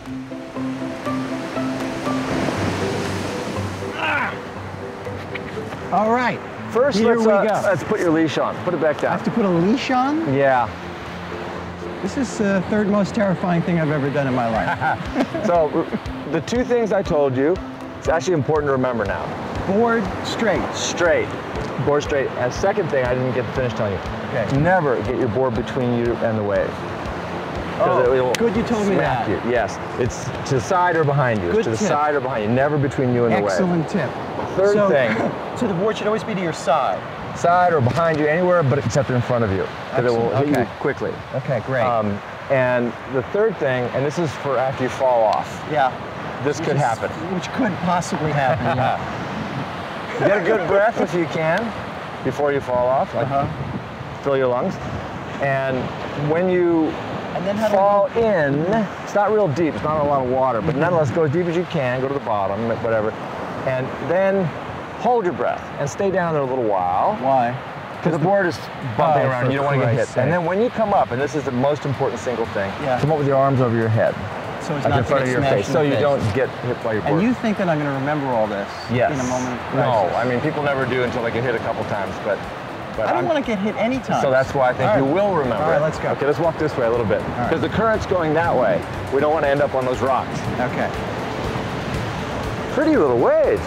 All right. First, let's put your leash on. Put it back down. I have to put a leash on? Yeah. This is the third most terrifying thing I've ever done in my life. So, the two things I told you, it's actually important to remember now. Board straight. Straight. Board straight. And second thing I didn't get to finish telling you. Okay. Never get your board between you and the wave. Oh, good you told me Smack that. you. Yes, it's to the side or behind you. Good It's to the tip. side or behind you, never between you and the wave. Excellent tip. Third thing. So the board should always be to your side. Side or behind you, anywhere but except in front of you, because it will hit you Okay. quickly. Okay, great. And the third thing, and this is for after you fall off. Yeah. This could happen. Which could possibly happen, yeah. Get a good breath if you can before you fall off. Like fill your lungs. And when you fall in, it's not real deep, it's not a lot of water, but nonetheless go as deep as you can, go to the bottom, whatever. And then hold your breath and stay down there a little while. Why? Because the board is bumping around, for you don't want to get hit. Christ's sake. And then when you come up, and this is the most important single thing, Yeah. come up with your arms over your head. So it's like not in front to of get your smashed face, in so the you face. don't get hit by your board. And you think that I'm going to remember all this Yes. in a moment of No, crisis? I mean, people never do until they get hit a couple times, but I don't want to get hit any time. So that's why I think All you right. will remember. All right, it. let's go. Okay, let's walk this way a little bit. right. Because the current's going that way. We don't want to end up on those rocks. Okay. Pretty little waves.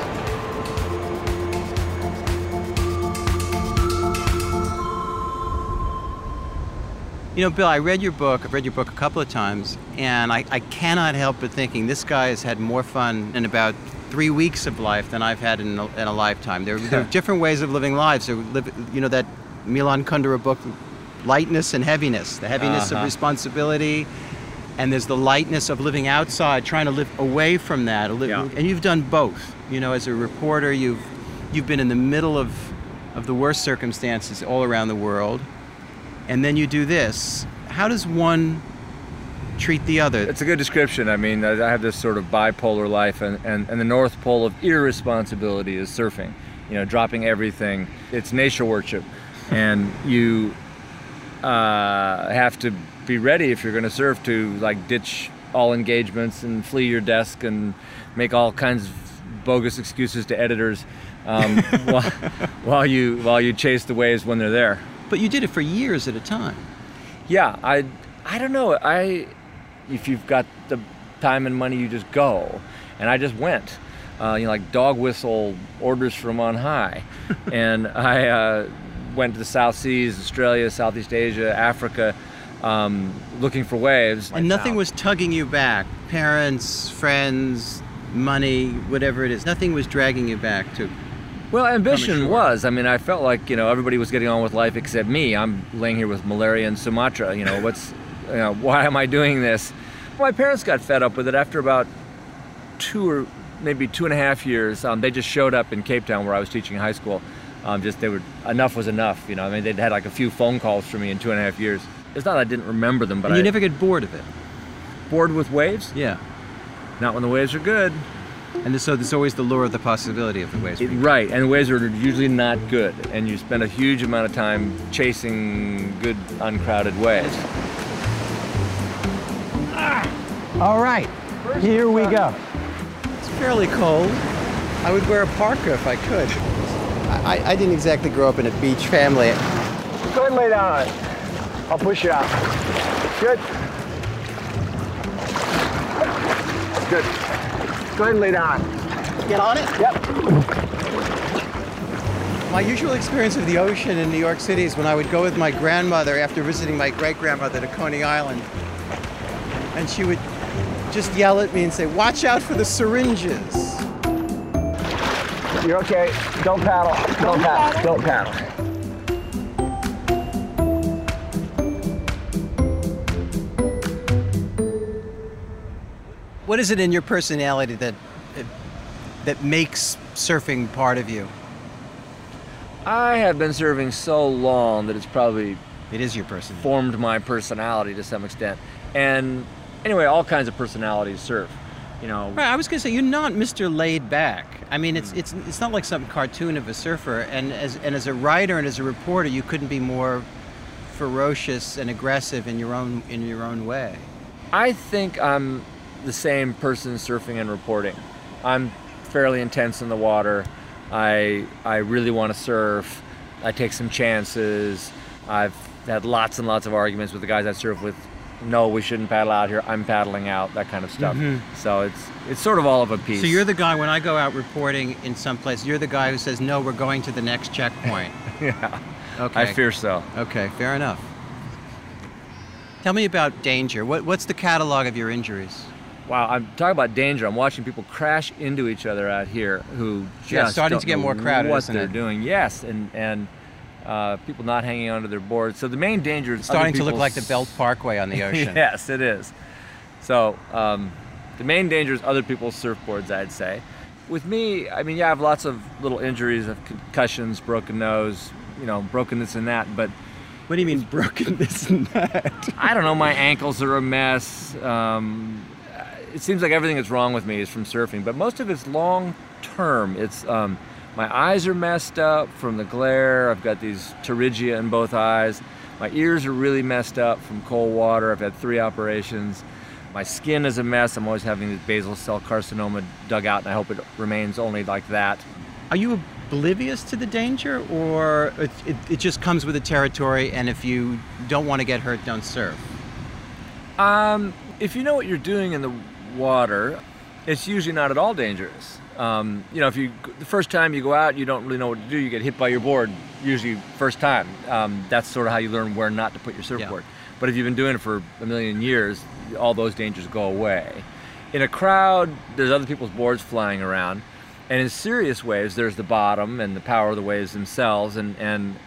You know, Bill, I read your book. I've read your book a couple of times, and I cannot help but thinking this guy has had more fun in about 3 weeks of life than I've had in a lifetime. There are different ways of living lives. You know, that Milan Kundera book, Lightness and Heaviness, the heaviness of responsibility, and there's the lightness of living outside, trying to live away from that. And you've done both. You know, as a reporter, you've been in the middle of the worst circumstances all around the world. And then you do this. How does one treat the other? It's a good description. I mean, I have this sort of bipolar life, and the North Pole of irresponsibility is surfing. You know, dropping everything. It's nature worship, and you have to be ready if you're going to surf to like ditch all engagements and flee your desk and make all kinds of bogus excuses to editors while you chase the waves when they're there. But you did it for years at a time. Yeah, I don't know. If you've got the time and money, you just go. And I just went. Like dog whistle orders from on high. And I went to the South Seas, Australia, Southeast Asia, Africa, looking for waves. And nothing was tugging you back. Parents, friends, money, whatever it is. Nothing was dragging you back to. Well, ambition was. I mean, I felt like, everybody was getting on with life except me. I'm laying here with malaria in Sumatra. Why am I doing this? My parents got fed up with it after about 2 or maybe 2.5 years. They just showed up in Cape Town where I was teaching high school. Enough was enough. I mean, they'd had like a few phone calls from me in 2.5 years. It's not that I didn't remember them, but you never get bored of it. Bored with waves? Yeah. Not when the waves are good. And so there's always the lure of the possibility of the waves. Right, and the waves are usually not good, and you spend a huge amount of time chasing good, uncrowded waves. All right, here we go. It's fairly cold. I would wear a parka if I could. I didn't exactly grow up in a beach family. Go ahead and lay down on it. I'll push you out. Good. Good. Go ahead and lay down. Get on it? Yep. My usual experience of the ocean in New York City is when I would go with my grandmother after visiting my great-grandmother to Coney Island, and she would just yell at me and say, "Watch out for the syringes." You're okay. Don't paddle. Don't paddle. Don't paddle. What is it in your personality that makes surfing part of you? I have been surfing so long that it is your personality. Formed my personality to some extent. And anyway, all kinds of personalities surf. Right, I was going to say, you're not Mr. Laid Back. I mean, it's not like some cartoon of a surfer. And as a writer and as a reporter, you couldn't be more ferocious and aggressive in your own way. I think I'm the same person surfing and reporting. I'm fairly intense in the water. I really want to surf. I take some chances. I've had lots and lots of arguments with the guys I surf with. No, we shouldn't paddle out here. I'm paddling out, that kind of stuff. Mm-hmm. So it's sort of all of a piece. So you're the guy, when I go out reporting in some place, you're the guy who says, no, we're going to the next checkpoint. Yeah. Okay. I fear so. Okay, fair enough. Tell me about danger. What's the catalog of your injuries? Wow, I'm talking about danger. I'm watching people crash into each other out here who just starting don't to get know more crowded, what isn't they're it? doing. Yes, and people not hanging onto their boards. So the main danger is It's starting other to look people's- like the Belt Parkway on the ocean. Yes, it is. So the main danger is other people's surfboards, I'd say. With me, I mean, yeah, I have lots of little injuries, of concussions, broken nose, broken this and that, but what do you mean broken this and that? I don't know, my ankles are a mess. It seems like everything that's wrong with me is from surfing, but most of it's long term. It's my eyes are messed up from the glare. I've got these pterygia in both eyes. My ears are really messed up from cold water. I've had 3 operations. My skin is a mess. I'm always having this basal cell carcinoma dug out, and I hope it remains only like that. Are you oblivious to the danger, or it just comes with the territory, and if you don't want to get hurt, don't surf? If you know what you're doing in the water, it's usually not at all dangerous. If the first time you go out, you don't really know what to do. You get hit by your board, usually first time. That's sort of how you learn where not to put your surfboard. Yeah. But if you've been doing it for a million years, all those dangers go away. In a crowd, there's other people's boards flying around. And in serious waves, there's the bottom and the power of the waves themselves. And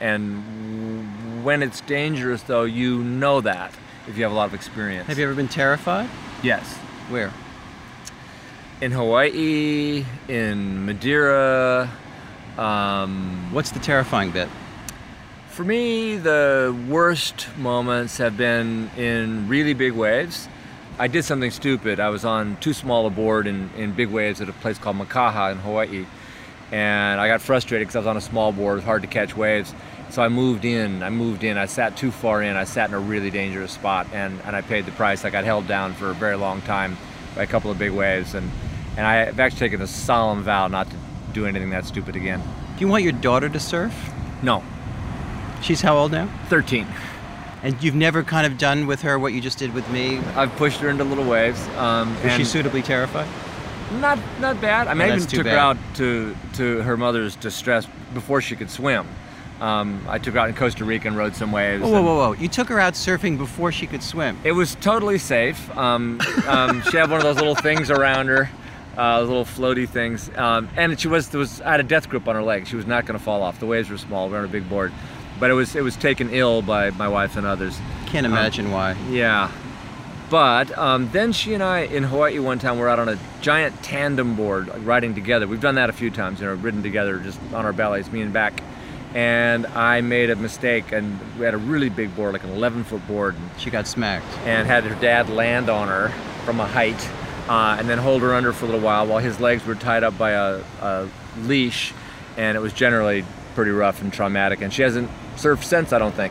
when it's dangerous, though, you know that if you have a lot of experience. Have you ever been terrified? Yes. Where? In Hawaii, in Madeira. What's the terrifying bit? For me, the worst moments have been in really big waves. I did something stupid. I was on too small a board in big waves at a place called Makaha in Hawaii. And I got frustrated because I was on a small board. It was hard to catch waves. So I moved in. I sat too far in. I sat in a really dangerous spot, and I paid the price. I got held down for a very long time by a couple of big waves. And I've actually taken a solemn vow not to do anything that stupid again. Do you want your daughter to surf? No. She's how old now? 13. And you've never kind of done with her what you just did with me? I've pushed her into little waves. Is she suitably terrified? Not bad. I mean, I even took bad. her out to her mother's distress before she could swim. I took her out in Costa Rica and rode some waves. Whoa. You took her out surfing before she could swim? It was totally safe. She had one of those little things around her, those little floaty things. And I had a death grip on her leg. She was not going to fall off. The waves were small. We were on a big board. But it was taken ill by my wife and others. Can't imagine why. Yeah. But then she and I, in Hawaii one time, were out on a giant tandem board, riding together. We've done that a few times, ridden together just on our bellies, me and back. And I made a mistake, and we had a really big board, like an 11-foot board. And she got smacked. And had her dad land on her from a height, and then hold her under for a little while his legs were tied up by a leash, and it was generally pretty rough and traumatic. And she hasn't surfed since, I don't think.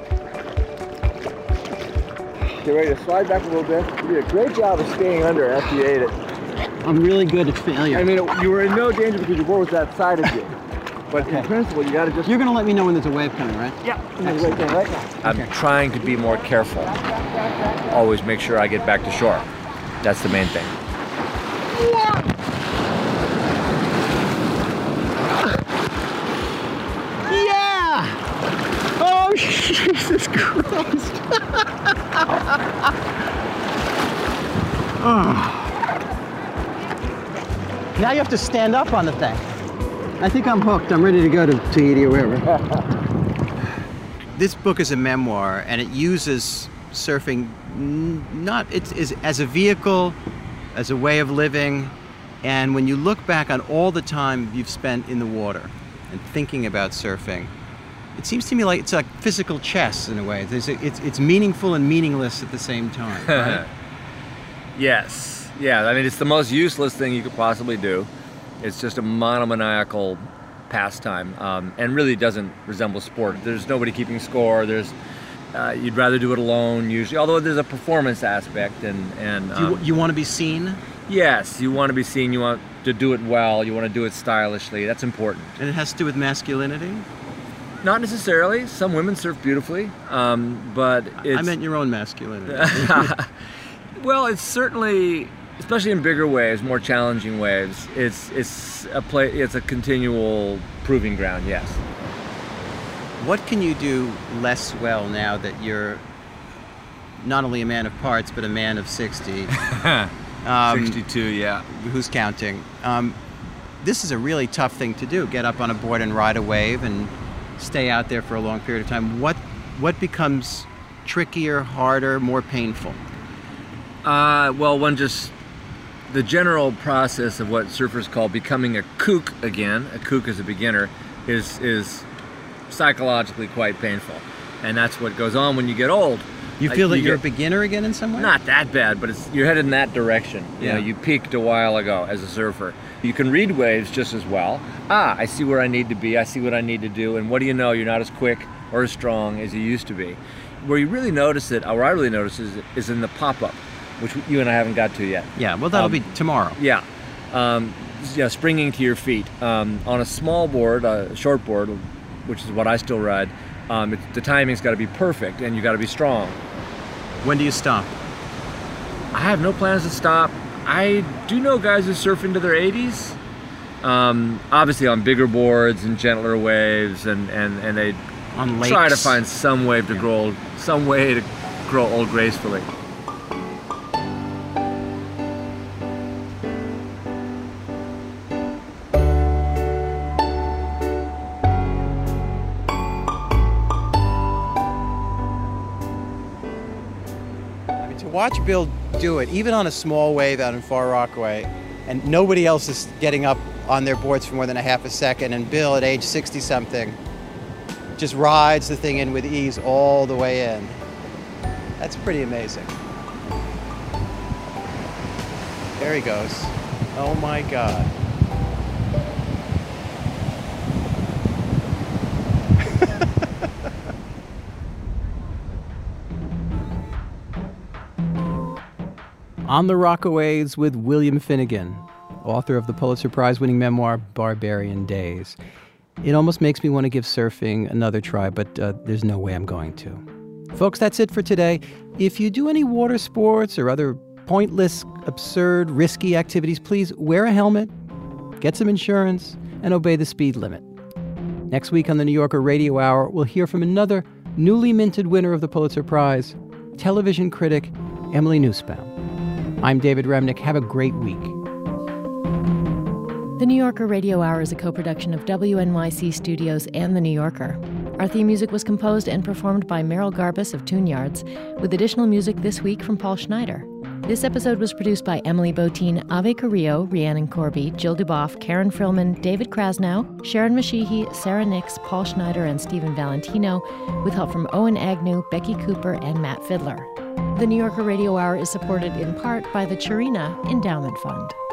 Get ready to slide back a little bit. You did a great job of staying under after you ate it. I'm really good at failure. I mean, you were in no danger because your board was that side of you. But in principle, you got to just... You're going to let me know when there's a wave coming, right? Yeah. There's a wave coming right now. I'm trying to be more careful. Always make sure I get back to shore. That's the main thing. Yeah! Oh, Jesus Christ! Now you have to stand up on the thing. I think I'm hooked. I'm ready to go to Tahiti or wherever. This book is a memoir, and it uses surfing as a vehicle, as a way of living. And when you look back on all the time you've spent in the water and thinking about surfing, it seems to me like it's like physical chess in a way. It's meaningful and meaningless at the same time, right? Yes. Yeah, I mean, it's the most useless thing you could possibly do. It's just a monomaniacal pastime, and really doesn't resemble sport. There's nobody keeping score. You'd rather do it alone usually, although there's a performance aspect. And you want to be seen? Yes, you want to be seen. You want to do it well. You want to do it stylishly. That's important. And it has to do with masculinity? Not necessarily. Some women surf beautifully, but it's... I meant your own masculinity. Well, it's certainly, especially in bigger waves, more challenging waves, it's a continual proving ground, yes. What can you do less well now that you're not only a man of parts, but a man of 60? 62, yeah. Who's counting? This is a really tough thing to do, get up on a board and ride a wave and stay out there for a long period of time. What becomes trickier, harder, more painful? The general process of what surfers call becoming a kook again, a kook as a beginner, is psychologically quite painful. And that's what goes on when you get old. You feel that you're a beginner again in some way? Not that bad, but you're headed in that direction. You know, you peaked a while ago as a surfer. You can read waves just as well. I see where I need to be. I see what I need to do. And what do you know? You're not as quick or as strong as you used to be. Where you really notice it, or where I really notice it, is in the pop-up, which you and I haven't got to yet. Yeah, well, that'll be tomorrow. Yeah. Springing to your feet. On a small board, a short board, which is what I still ride, the timing's got to be perfect, and you got to be strong. When do you stop? I have no plans to stop. I do know guys who surf into their 80s, obviously on bigger boards and gentler waves, and they on lakes. Try to find some way to grow old gracefully. Watch Bill do it, even on a small wave out in Far Rockaway, and nobody else is getting up on their boards for more than a half a second, and Bill, at age 60-something, just rides the thing in with ease all the way in. That's pretty amazing. There he goes. Oh my God. On the Rockaways with William Finnegan, author of the Pulitzer Prize-winning memoir, Barbarian Days. It almost makes me want to give surfing another try, but there's no way I'm going to. Folks, that's it for today. If you do any water sports or other pointless, absurd, risky activities, please wear a helmet, get some insurance, and obey the speed limit. Next week on the New Yorker Radio Hour, we'll hear from another newly minted winner of the Pulitzer Prize, television critic Emily Nussbaum. I'm David Remnick. Have a great week. The New Yorker Radio Hour is a co-production of WNYC Studios and The New Yorker. Our theme music was composed and performed by Merrill Garbus of Tune Yards, with additional music this week from Paul Schneider. This episode was produced by Emily Botein, Ave Carrillo, Rhiannon Corby, Jill Duboff, Karen Frillman, David Krasnow, Sharon Mashihi, Sarah Nix, Paul Schneider, and Stephen Valentino, with help from Owen Agnew, Becky Cooper, and Matt Fidler. The New Yorker Radio Hour is supported in part by the Chirina Endowment Fund.